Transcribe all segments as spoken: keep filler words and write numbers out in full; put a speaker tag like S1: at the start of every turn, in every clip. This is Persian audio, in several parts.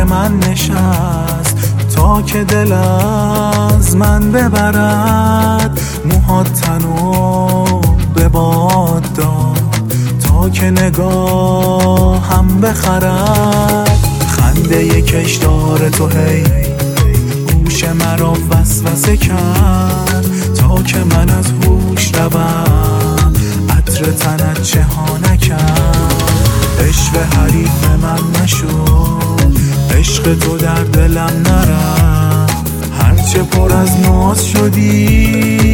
S1: من نشست تا که دل از من ببرد، موهات تنو به باد داد تا که نگاهم بخرد. خنده ی کشدار تو هی گوش مرا وسوسه کرد تا که من از هوش روم، عطر تنت چه ها نکرد. عشق حریف من نشد، عشق تو در دلم نرفت. هرچه پر از ناز شدی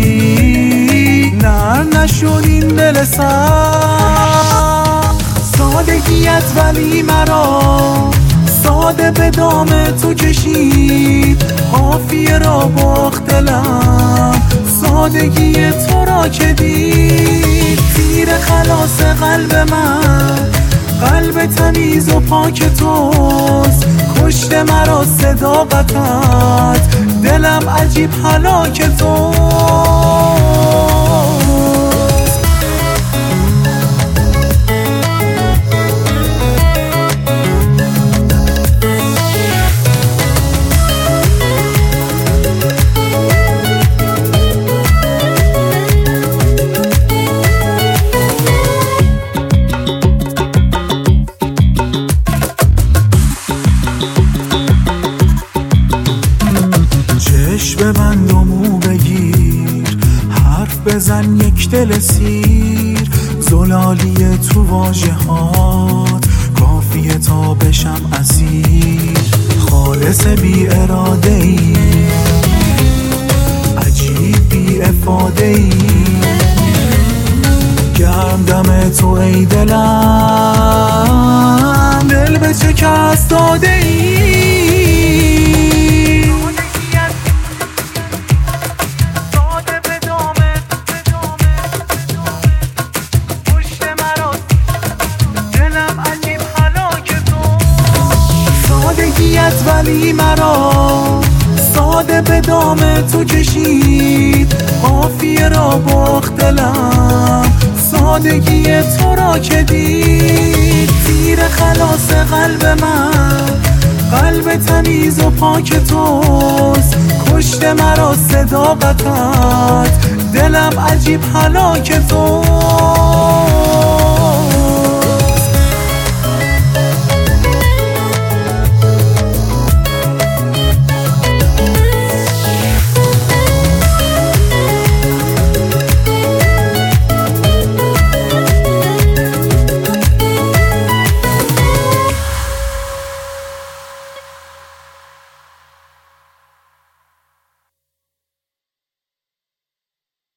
S1: نر نشد این دل سخت. سادگیت ولی مرا ساده به دام تو کشید، قافیه را باخت دلم سادگی تو را که دید. تیر خلاص قلب من قلب تمیز و پاک توست، کشت مرا صداقتت دلم عجیب هلاک توست. ببند و مو بگیر، حرف بزن یک دل سیر. زلالی تو واژه هات کافیه تا بشم اسیر. خالص بی اراده ای عجیب بی افاده ای، گرم دم تو ای دلم دل به شکست داده ای. ولی مرا ساده به دام تو کشید، قافیه را باخت دلم سادگی تو را که دید. تیر خلاص قلب من قلب تمیز و پاک توست، کشت مرا صداقتت دلم عجیب هلاک توست.